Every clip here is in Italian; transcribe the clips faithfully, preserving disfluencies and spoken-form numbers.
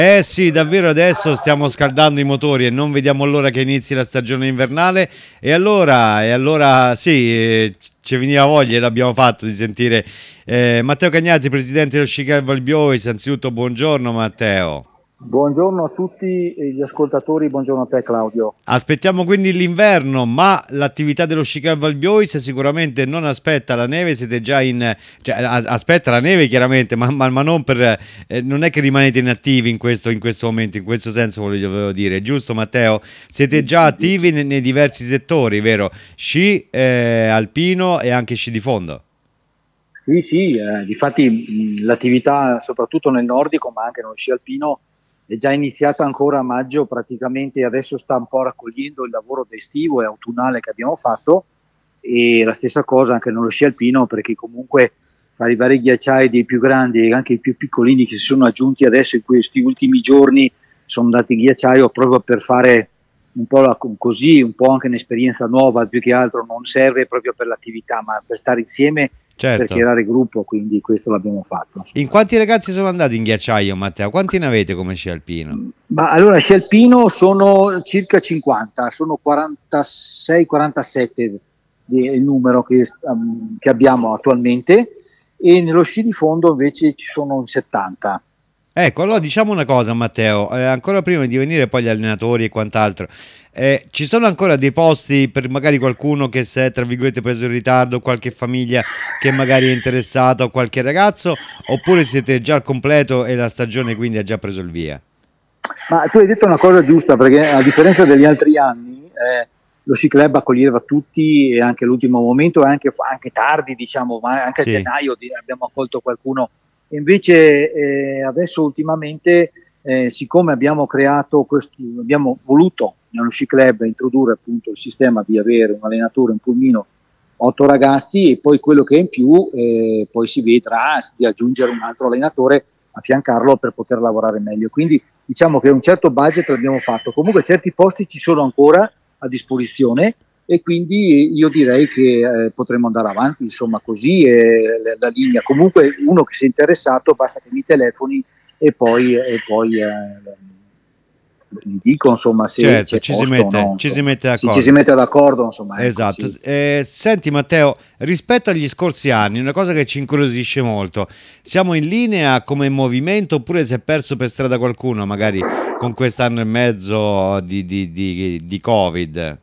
Eh sì, davvero adesso stiamo scaldando i motori e non vediamo l'ora che inizi la stagione invernale e allora, e allora sì, eh, ci veniva voglia e l'abbiamo fatto di sentire eh, Matteo Cagnati, presidente dello Sci Club Valbiois. Anzitutto buongiorno Matteo. Buongiorno a tutti gli ascoltatori, buongiorno a te Claudio. Aspettiamo quindi l'inverno, ma l'attività dello Sci Club Valbiois sicuramente non aspetta la neve, siete già in... cioè as- aspetta la neve chiaramente, ma, ma- ma non per... eh, non è che rimanete inattivi in questo, in questo momento, in questo senso volevo dire, giusto Matteo? Siete già attivi nei, nei diversi settori, vero? Sci, eh, alpino e anche sci di fondo. Sì, sì, eh, difatti mh, l'attività soprattutto nel nordico, ma anche nello sci alpino, è già iniziata ancora a maggio praticamente, adesso sta un po' raccogliendo il lavoro estivo e autunnale che abbiamo fatto, e la stessa cosa anche nello sci alpino, perché comunque fra i vari ghiacciai dei più grandi e anche i più piccolini che si sono aggiunti adesso in questi ultimi giorni sono andati in ghiacciaio proprio per fare un po' la, così, un po' anche un'esperienza nuova, più che altro non serve proprio per l'attività, ma per stare insieme, per Certo. creare gruppo, quindi questo l'abbiamo fatto. In Insomma. quanti ragazzi sono andati in ghiacciaio, Matteo? Quanti ne avete come sci alpino? Ma allora sci alpino sono circa cinquanta, sono quarantasei quarantasette il numero che, um, che abbiamo attualmente, e nello sci di fondo invece ci sono settanta. Ecco, allora diciamo una cosa, Matteo, eh, ancora prima di venire poi gli allenatori e quant'altro, eh, ci sono ancora dei posti per magari qualcuno che si è, tra virgolette, preso in ritardo, qualche famiglia che magari è interessata o qualche ragazzo, oppure siete già al completo e la stagione quindi ha già preso il via? Ma tu hai detto una cosa giusta, perché a differenza degli altri anni, eh, lo sci club accoglieva tutti e anche all'ultimo momento, e anche, anche tardi, diciamo, ma anche a Sì, gennaio di- abbiamo accolto qualcuno. E invece eh, adesso ultimamente, eh, siccome abbiamo creato questo, abbiamo voluto nello sci club introdurre appunto il sistema di avere un allenatore, un pulmino, otto ragazzi, e poi quello che è in più, eh, poi si vedrà di aggiungere un altro allenatore, affiancarlo per poter lavorare meglio. Quindi diciamo che un certo budget l'abbiamo fatto, comunque certi posti ci sono ancora a disposizione, e quindi io direi che eh, potremmo andare avanti, insomma, così è la, la linea. Comunque uno che sia interessato basta che mi telefoni, e poi, e poi eh, gli dico insomma se certo, c'è ci si posto o mette, no, ci si insomma. mette Se ci si d'accordo. mette d'accordo, insomma, ecco, Esatto. sì. Eh, senti Matteo, rispetto agli scorsi anni, una cosa che ci incuriosisce molto, siamo in linea come movimento oppure si è perso per strada qualcuno, magari con quest'anno e mezzo di, di, di, di Covid?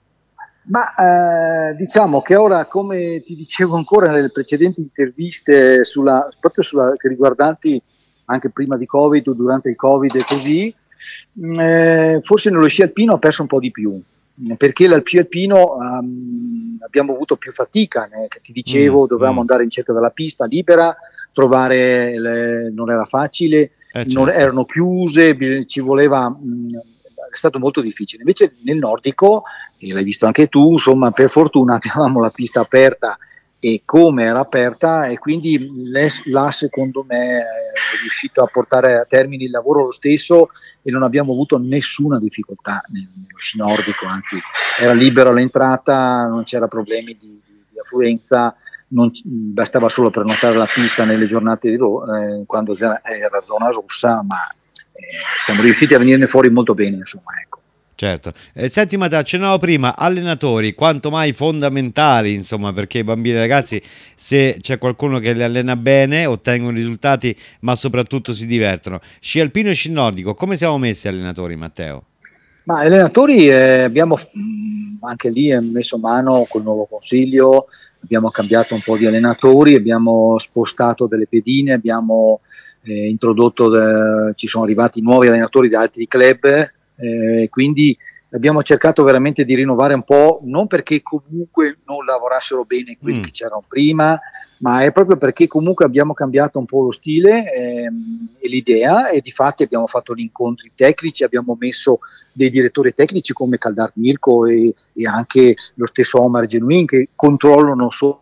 Ma eh, diciamo che ora, come ti dicevo ancora nelle precedenti interviste, sulla, proprio sulla, che riguardanti anche prima di Covid o durante il Covid e così, mh, eh, forse nello sci alpino ha perso un po' di più, mh, perché lo sci alpino um, abbiamo avuto più fatica, né? Che ti Mm, dicevo, dovevamo mm, andare in cerca della pista libera, trovare, le, non era facile, eh non, certo. erano chiuse, bis- ci voleva... Mh, è stato molto difficile. Invece nel nordico, e l'hai visto anche tu, insomma, per fortuna avevamo la pista aperta, e come era aperta, e quindi là secondo me è riuscito a portare a termine il lavoro lo stesso, e non abbiamo avuto nessuna difficoltà nello sci nordico, anzi era libera l'entrata, non c'era problemi di, di, di affluenza, non, bastava solo prenotare la pista nelle giornate di ro- eh, quando era zona rossa, ma eh, siamo riusciti a venirne fuori molto bene, insomma, ecco. Certo. Eh, senti Matteo, accennavo prima, allenatori, quanto mai fondamentali, insomma, perché i bambini e i ragazzi, se c'è qualcuno che li allena bene, ottengono risultati, ma soprattutto si divertono. Sci alpino e sci nordico, come siamo messi allenatori, Matteo? Ma allenatori eh, abbiamo mh, anche lì eh, messo mano col nuovo consiglio, abbiamo cambiato un po' di allenatori, abbiamo spostato delle pedine, abbiamo eh, introdotto, de- ci sono arrivati nuovi allenatori da altri club, eh, quindi abbiamo cercato veramente di rinnovare un po', non perché comunque non lavorassero bene quelli Mm, che c'erano prima, ma è proprio perché comunque abbiamo cambiato un po' lo stile ehm, e l'idea, e di fatti abbiamo fatto gli incontri tecnici, abbiamo messo dei direttori tecnici come Caldar Mirko e, e anche lo stesso Omar Genuin, che controllano solo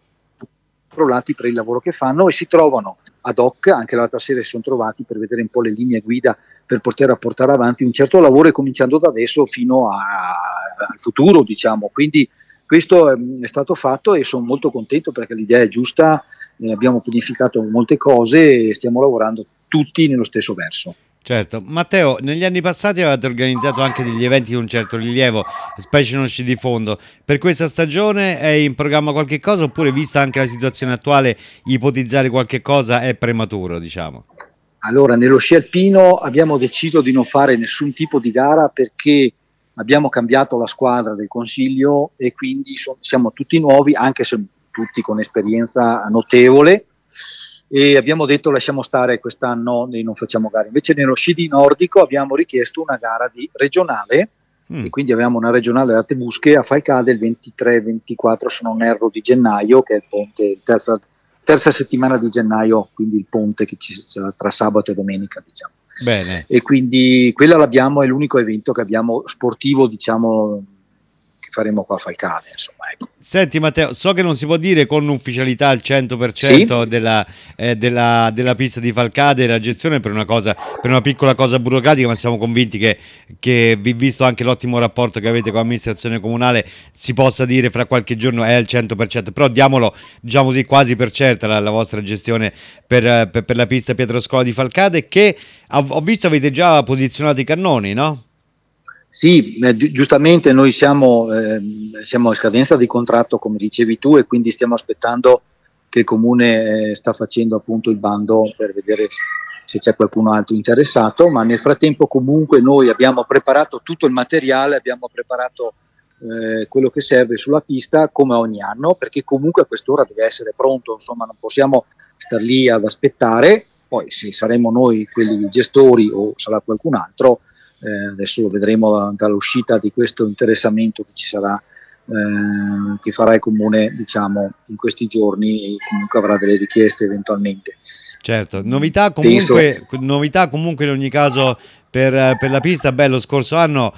controllati per il lavoro che fanno, e si trovano ad hoc, anche l'altra sera si sono trovati per vedere un po' le linee guida per poter portare avanti un certo lavoro, e cominciando da adesso fino a, al futuro, diciamo. Quindi questo è, è stato fatto, e sono molto contento perché l'idea è giusta, eh, abbiamo pianificato molte cose e stiamo lavorando tutti nello stesso verso. Certo, Matteo, negli anni passati avete organizzato anche degli eventi di un certo rilievo, specie non sci di fondo. Per questa stagione è in programma qualche cosa oppure, vista anche la situazione attuale, ipotizzare qualche cosa è prematuro, diciamo? Allora, nello sci alpino abbiamo deciso di non fare nessun tipo di gara perché abbiamo cambiato la squadra del consiglio e quindi so- siamo tutti nuovi, anche se tutti con esperienza notevole, e abbiamo detto lasciamo stare quest'anno e non facciamo gare. Invece nello sci di nordico abbiamo richiesto una gara di regionale Mm, e quindi abbiamo una regionale da Tebusche a Falcade il ventitré ventiquattro, se non erro, di gennaio, che è il ponte, il terza, terza settimana di gennaio, quindi il ponte che ci sarà tra sabato e domenica, diciamo. bene. E quindi quella l'abbiamo, è l'unico evento che abbiamo sportivo, diciamo, che faremo qua a Falcade, insomma, ecco. Senti Matteo, so che non si può dire con ufficialità al Sì, cento per cento della, eh, della, della pista di Falcade e la gestione per una cosa, per una piccola cosa burocratica, ma siamo convinti che, che, vi- visto anche l'ottimo rapporto che avete con l'amministrazione comunale, si possa dire fra qualche giorno è al cento per cento, però diamolo, diciamo così, quasi per certa la, la vostra gestione per, eh, per- per la pista Pietroscola di Falcade, che ho ho visto avete già posizionato i cannoni, no? sì, eh, gi- giustamente noi siamo, ehm, siamo a scadenza di contratto, come dicevi tu, e quindi stiamo aspettando che il comune eh, sta facendo appunto il bando per vedere se c'è qualcuno altro interessato, ma nel frattempo comunque noi abbiamo preparato tutto il materiale, abbiamo preparato eh, quello che serve sulla pista come ogni anno, perché comunque a quest'ora deve essere pronto, insomma non possiamo star lì ad aspettare, poi se saremo noi quelli gestori o sarà qualcun altro, eh, adesso lo vedremo dall'uscita di questo interessamento che ci sarà, eh, che farà il comune, diciamo, in questi giorni, e comunque avrà delle richieste eventualmente. Certo, novità Penso, comunque, novità comunque in ogni caso per, per la pista. Beh, lo scorso anno,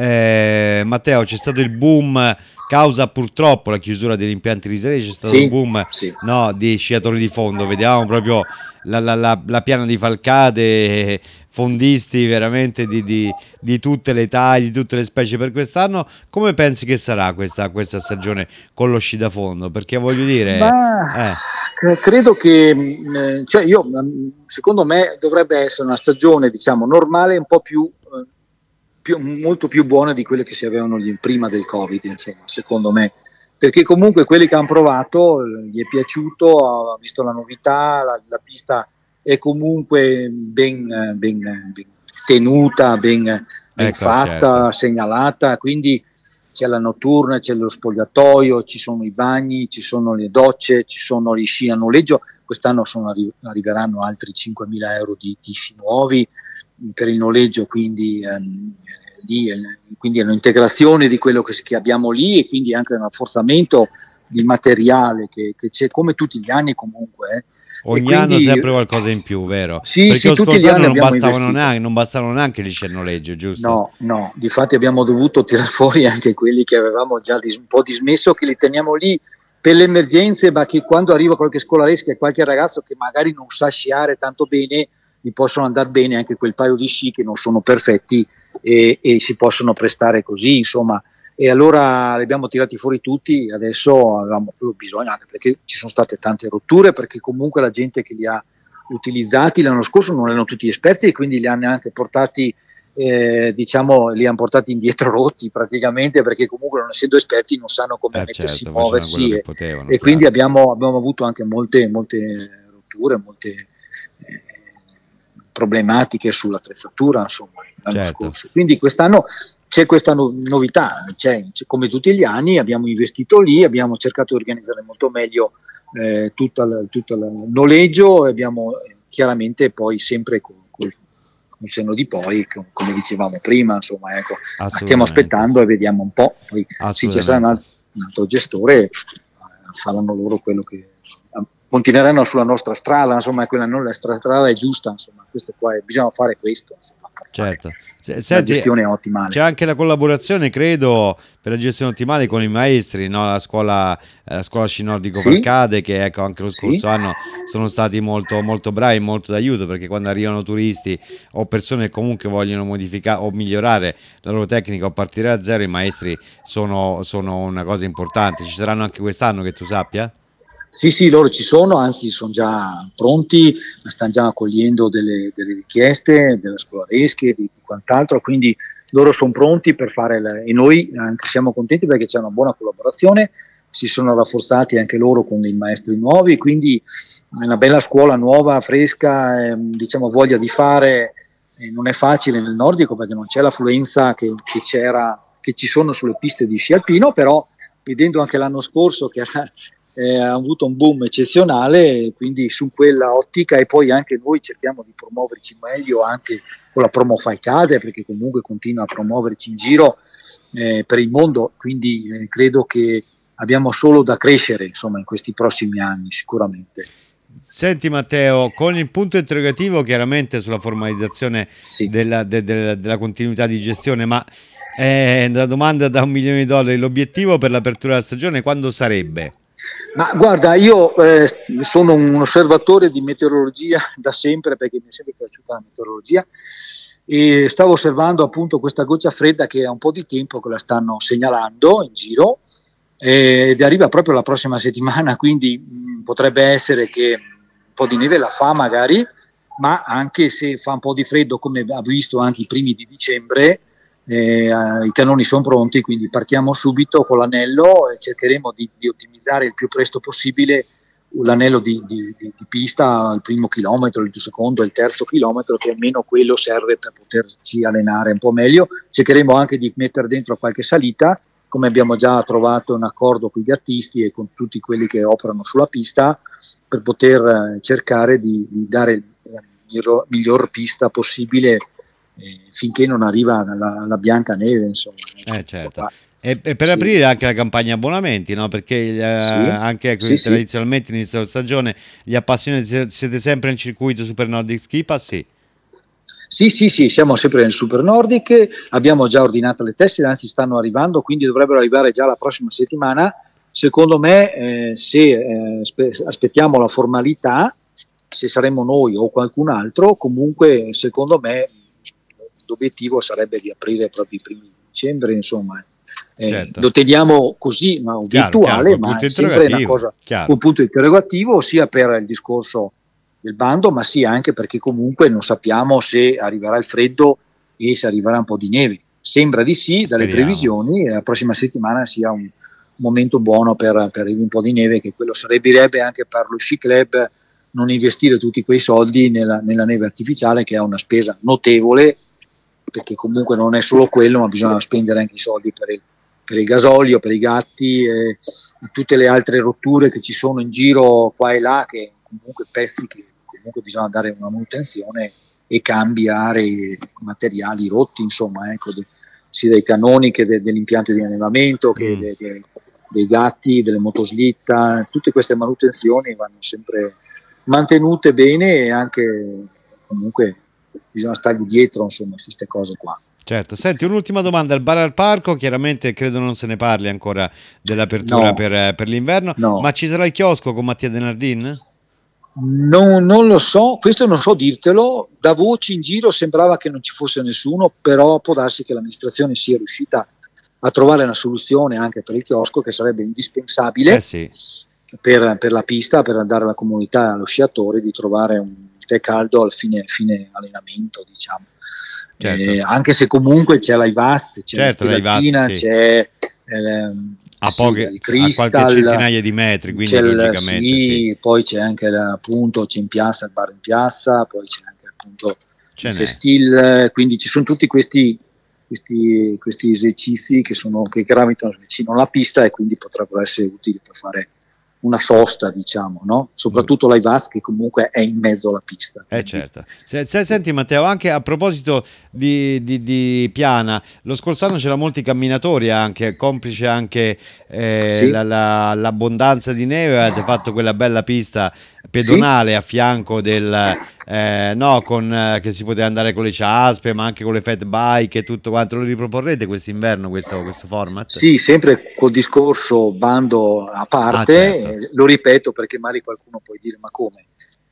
eh, Matteo, c'è stato il boom, causa purtroppo la chiusura degli impianti riservati, c'è stato il sì, boom, sì. no, di sciatori di fondo. Vediamo proprio la, la- la- la piana di Falcade, fondisti veramente di, di- di tutte le età, di tutte le specie per quest'anno. Come pensi che sarà questa, questa stagione con lo sci da fondo? Perché voglio dire, Ma eh, c- credo che, mh, eh, cioè io, mh, secondo me, dovrebbe essere una stagione, diciamo, normale, un po' più, eh, più- molto più buona di quelle che si avevano lì prima del Covid, insomma, secondo me. Perché comunque quelli che hanno provato eh, gli è piaciuto, ha visto la novità, la, la pista è comunque ben, eh, ben, eh, ben tenuta, ben, ben ecco, certo. fatta, segnalata, quindi c'è la notturna, c'è lo spogliatoio, ci sono i bagni, ci sono le docce, ci sono gli sci a noleggio. Quest'anno sono arri- arriveranno altri cinquemila euro di, di sci nuovi mh, per il noleggio, quindi, ehm, lì, eh, quindi è un'integrazione di quello che, che abbiamo lì e quindi anche un rafforzamento di materiale che, che c'è come tutti gli anni comunque. eh. E Ogni anno quindi sempre qualcosa in più, vero? sì, Perché sì, lo tutti gli scorso anno anni non abbiamo bastavano investito. neanche, non bastavano neanche gli scennoleggi, giusto? No, no, difatti abbiamo dovuto tirare fuori anche quelli che avevamo già dis- un po' dismesso, che li teniamo lì per le emergenze, ma che quando arriva qualche scolaresca e qualche ragazzo che magari non sa sciare tanto bene, gli possono andare bene anche quel paio di sci che non sono perfetti e, e si possono prestare così, insomma. E allora li abbiamo tirati fuori tutti, adesso avevamo proprio bisogno, anche perché ci sono state tante rotture, perché comunque la gente che li ha utilizzati l'anno scorso non erano tutti esperti e quindi li hanno anche portati eh, diciamo, li hanno portati indietro rotti praticamente perché comunque non essendo esperti non sanno come Eh mettersi, certo, facevano quello muoversi che e, potevano, e quindi chiaro. abbiamo, abbiamo avuto anche molte, molte rotture, molte eh, problematiche sull'attrezzatura insomma l'anno Certo, scorso. Quindi quest'anno c'è questa no- novità, c'è, c'è, come tutti gli anni abbiamo investito lì, abbiamo cercato di organizzare molto meglio eh, tutto, il, tutto il noleggio e abbiamo eh, chiaramente poi sempre con, col, il senno di poi, com- come dicevamo prima, insomma, ecco, stiamo assolutamente, aspettando e vediamo un po'. Poi sì, ci sarà un, assolutamente. alt- un altro gestore, eh, faranno loro quello che continueranno sulla nostra strada, insomma, quella non la stra- strada è giusta, insomma, questo qua è, bisogna fare questo, insomma, per fare Certo. Se- una Senti, gestione c'è ottimale. anche la collaborazione, credo, per la gestione ottimale con i maestri, no? La scuola, eh, la scuola sci nordico Sì, Falcade, che ecco, anche lo sì, scorso anno sono stati molto, molto bravi, molto d'aiuto, perché quando arrivano turisti o persone che comunque vogliono modificare o migliorare la loro tecnica o partire da zero, i maestri sono, sono una cosa importante. Ci saranno anche quest'anno, che tu sappia? Sì, sì, loro ci sono, anzi sono già pronti, stanno già accogliendo delle, delle richieste della scolaresche e di, di quant'altro, quindi loro sono pronti per fare, la, e noi anche siamo contenti perché c'è una buona collaborazione, si sono rafforzati anche loro con dei maestri nuovi, quindi è una bella scuola nuova, fresca, eh, diciamo voglia di fare, eh, non è facile nel nordico perché non c'è l'affluenza che, che c'era, che ci sono sulle piste di sci alpino, però vedendo anche l'anno scorso che era, eh, ha avuto un boom eccezionale, quindi su quella ottica, e poi anche noi cerchiamo di promuoverci meglio anche con la promo Falcade, perché comunque continua a promuoverci in giro eh, per il mondo, quindi eh, credo che abbiamo solo da crescere insomma in questi prossimi anni sicuramente. Senti Matteo, con il punto interrogativo chiaramente sulla formalizzazione Sì. della, de, de, della continuità di gestione, ma eh, la domanda da un milione di dollari, l'obiettivo per l'apertura della stagione quando sarebbe? Ma guarda, io eh, sono un osservatore di meteorologia da sempre perché mi è sempre piaciuta la meteorologia e stavo osservando appunto questa goccia fredda che ha un po' di tempo che la stanno segnalando in giro eh, ed arriva proprio la prossima settimana, quindi mh, potrebbe essere che un po' di neve la fa magari, ma anche se fa un po' di freddo come ha visto anche i primi di dicembre, eh, i cannoni sono pronti, quindi partiamo subito con l'anello e cercheremo di, di ottimizzare il più presto possibile l'anello di, di, di, di pista al primo chilometro, il secondo e il terzo chilometro, che almeno quello serve per poterci allenare un po' meglio. Cercheremo anche di mettere dentro qualche salita, come abbiamo già trovato un accordo con i gattisti e con tutti quelli che operano sulla pista, per poter cercare di, di dare la miglior, miglior pista possibile eh, finché non arriva la, la bianca neve, insomma. Eh certo. E, e per Sì. aprire anche la campagna abbonamenti, no? Perché eh, Sì. anche Sì, tradizionalmente inizio della stagione gli appassionati siete sempre in circuito Super Nordic Ski Pass? Sì. Sì, sì, sì, siamo sempre nel Super Nordic, abbiamo già ordinato le tessere, anzi stanno arrivando, quindi dovrebbero arrivare già la prossima settimana. Secondo me, eh, se eh, aspe- aspettiamo la formalità, se saremo noi o qualcun altro, comunque secondo me l'obiettivo sarebbe di aprire proprio i primi di dicembre, insomma. Eh, Certo. Lo teniamo così, ma Chiaro, virtuale, chiaro, ma punto è sempre una cosa chiaro. con punto interrogativo, sia per il discorso del bando, ma sia anche perché comunque non sappiamo se arriverà il freddo e se arriverà un po' di neve. Sembra di sì, dalle Speriamo. previsioni, e la prossima settimana sia un momento buono per, per un po' di neve, che quello servirebbe anche per lo sci club non investire tutti quei soldi nella, nella neve artificiale, che è una spesa notevole, perché comunque non è solo quello, ma bisogna spendere anche i soldi per il, per il gasolio, per i gatti e tutte le altre rotture che ci sono in giro qua e là, che comunque pezzi che comunque bisogna dare una manutenzione e cambiare i materiali rotti, insomma, ecco, de, sia dei cannoni che de, dell'impianto di allevamento, che Mm. de, de, dei gatti, delle motoslitta, tutte queste manutenzioni vanno sempre mantenute bene e anche comunque bisogna stargli dietro, insomma, su queste cose qua. Certo, senti, un'ultima domanda, il bar al parco, chiaramente credo non se ne parli ancora dell'apertura No, per, per l'inverno, no. ma ci sarà il chiosco con Mattia Denardin? Non, non lo so, questo non so dirtelo, da voci in giro sembrava che non ci fosse nessuno, però può darsi che l'amministrazione sia riuscita a trovare una soluzione anche per il chiosco, che sarebbe indispensabile Eh sì. per, per la pista, per dare alla comunità, allo sciatore, di trovare un tè caldo al fine, fine allenamento, diciamo. Certo. Eh, anche se comunque c'è la Ivaz, c'è Certo, la la Ivaz, Stilacchina, sì. c'è ehm, A, sì, poche, il a qualche Crystal, centinaia di metri, quindi c'è il, logicamente sì. sì, poi c'è anche la, appunto c'è in piazza il bar in piazza, poi c'è anche appunto Ce il n'è. Festil, quindi ci sono tutti questi, questi, questi esercizi che, sono, che gravitano vicino alla pista e quindi potrebbero essere utili per fare una sosta, diciamo, no? Soprattutto l'Aivaz, che comunque è in mezzo alla pista. Eh certo. Se, se, senti Matteo, anche a proposito di, di, di Piana, lo scorso anno c'erano molti camminatori anche, complice anche eh, Sì. la, la, l'abbondanza di neve, avete fatto quella bella pista pedonale sì. a fianco del... Eh, no, con, eh, che si poteva andare con le ciaspe, ma anche con le fat bike e tutto quanto. Lo riproporrete quest'inverno questo, questo format? Sì, sempre col discorso bando a parte, Ah, certo. eh, lo ripeto perché magari qualcuno può dire ma come?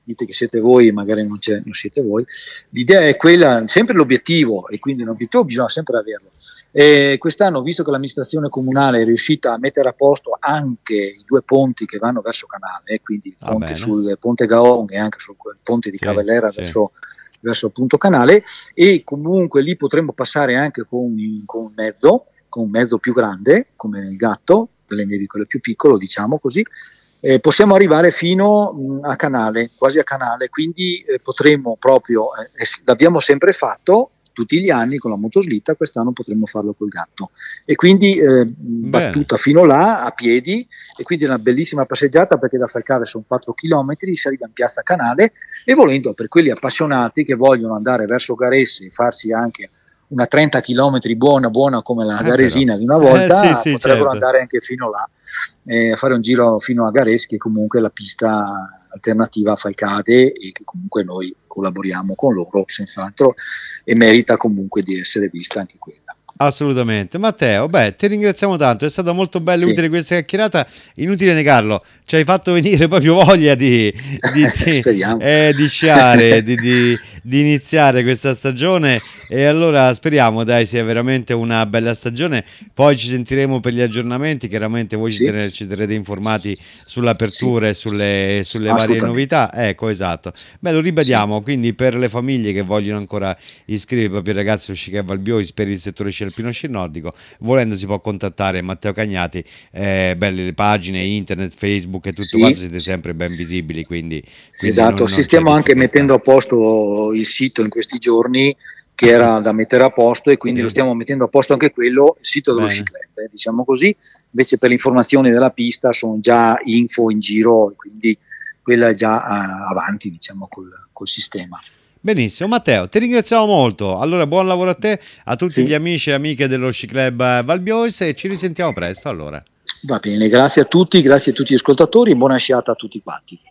dite che siete voi, magari non, c'è, non siete voi. L'idea è quella, sempre l'obiettivo, e quindi l'obiettivo bisogna sempre averlo. E quest'anno, visto che l'amministrazione comunale è riuscita a mettere a posto anche i due ponti che vanno verso Canale, quindi il Ah, ponte bene. sul Ponte Gaon e anche sul ponte di Sì, Cavallera sì. verso, verso appunto Canale, e comunque lì potremmo passare anche con, con un mezzo, con un mezzo più grande, come il Gatto, delle nevi quelle più piccolo, diciamo così. Eh, possiamo arrivare fino mh, a Canale, quasi a Canale, quindi eh, potremmo proprio, eh, eh, l'abbiamo sempre fatto tutti gli anni con la motoslitta, quest'anno potremmo farlo col Gatto. E quindi eh, Bene. battuta fino là, a piedi, e quindi una bellissima passeggiata, perché da Falcave sono quattro chilometri, si arriva in piazza Canale, e volendo per quelli appassionati che vogliono andare verso Garesse e farsi anche una trenta chilometri buona buona come la Eh, però. Garesina di una Eh, sì, volta, sì, potrebbero certo. andare anche fino là, eh, a fare un giro fino a Gares, che comunque è la pista alternativa a Falcade, e che comunque noi collaboriamo con loro senz'altro, e merita comunque di essere vista anche quella. Assolutamente. Matteo, beh, ti ringraziamo tanto, è stata molto bella e Sì. utile questa chiacchierata, inutile negarlo, ci hai fatto venire proprio voglia di, di, di, Speriamo. eh, di sciare, di, di, di iniziare questa stagione, e allora speriamo dai sia veramente una bella stagione, poi ci sentiremo per gli aggiornamenti, chiaramente voi ci, Sì, tenere, ci terrete informati sì, sull'apertura e sulle, sulle varie assolutamente. novità, ecco esatto. Beh, lo Sì, ribadiamo, quindi per le famiglie che vogliono ancora iscrivere i propri ragazzi allo Sci Club Valbiois per il settore sci alpino sci nordico, volendo si può contattare Matteo Cagnati, eh, belle le pagine internet, Facebook e tutto quanto, sì, siete sì. sempre ben visibili, quindi, quindi Esatto, non, sì, non c'è stiamo anche difficoltà. mettendo a posto il sito in questi giorni, che era da mettere a posto, e quindi lo Sì, stiamo mettendo a posto anche quello, il sito dello Sci bene. Club, eh, diciamo così. Invece per le informazioni della pista sono già info in giro, e quindi quella è già ah, avanti, diciamo, col, col sistema. Benissimo, Matteo, ti ringraziamo molto. Allora, buon lavoro a te, a tutti gli Sì, amici e amiche dello Sci Club eh, Valbiois, e ci risentiamo presto allora. va bene, grazie a tutti, grazie a tutti gli ascoltatori, e buona sciata a tutti quanti.